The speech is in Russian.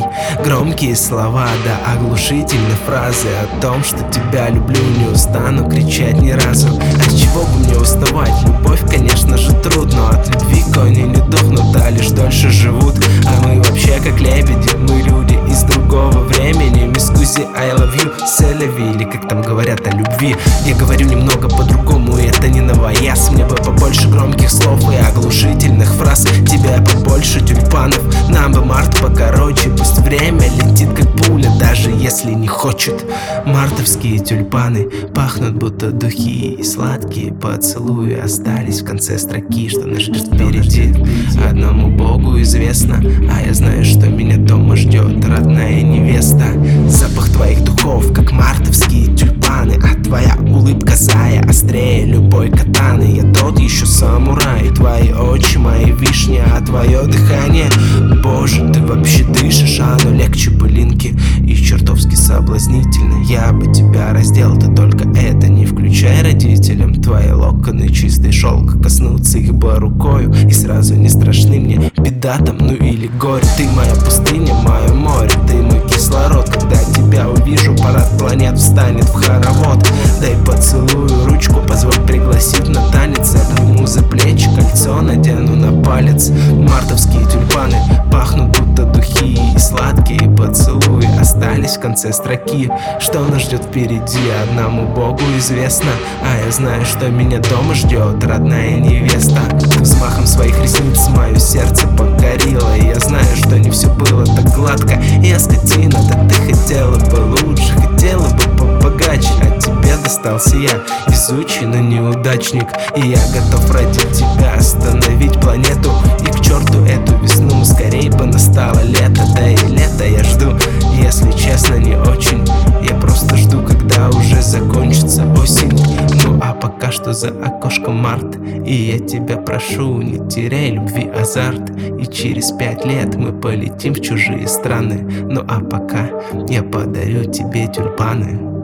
Громкие слова, да оглушительные фразы о том, что тебя люблю, не устану кричать ни разу. А с чего бы мне уставать? Любовь, конечно же, труд, но от любви кони не дохнут, а лишь дольше живут. А мы вообще как лебеди, мы люди из другого времени. Мискузи, I love you, селеви, или как там говорят о любви. Я говорю немного по-другому, и это не новояз. Мне бы побольше громких слов и оглушительных фраз. Тебя побольше тюльпанов, нам бы март покороче. Пусть время летит как пуля, даже если не хочет. Мартовские тюльпаны пахнут будто духи, и сладкие поцелуи остались в конце строки. Что нас ждет впереди, одному Богу известно. А я знаю, что меня дома ждет родная невеста. Запах твоих духов, как мартовские тюльпаны, а твоя улыбка зая острее любой катаны. Я тот еще самурай, твои очи мои вишни, а твое дыхание, боже, ты вообще дышишь, а оно легче пылинки и чертовски соблазнительно. Я бы тебя раздел, ты только это не включай родителям. Твои локоны, чистый шелк, коснуться их бы рукою, и сразу не страшны мне беда там, ну или горе. Ты моя пустыня, мое море, ты мой кислород. Когда тебя увижу, парад планет встанет в хоровод. Дай поцелую ручку, позволь пригласить на танец. Обниму за плечи, кольцо надену на палец. Мартовские тюльпаны пахнут будто духи, и сладкие поцелуи остались в конце строки. Что нас ждет впереди, одному Богу известно. А я знаю, что меня дома ждет родная невеста. Взмахом своих ресниц мое сердце покорило, и я знаю, что не все было так гладко. Я скотина, да ты хотела бы лучше, хотела бы побогаче. А тебе достался я, везучий, но неудачник. И я готов ради тебя остановить планету. И к черту эту весну, скорей бы настало лето. Да и лето я жду, если честно, не очень. Я просто жду, когда уже закончится осень. Ну а пока что за окошком март, и я тебя прошу, не теряй любви азарт. И через 5 лет мы полетим в чужие страны. Ну а пока я подарю тебе тюльпаны.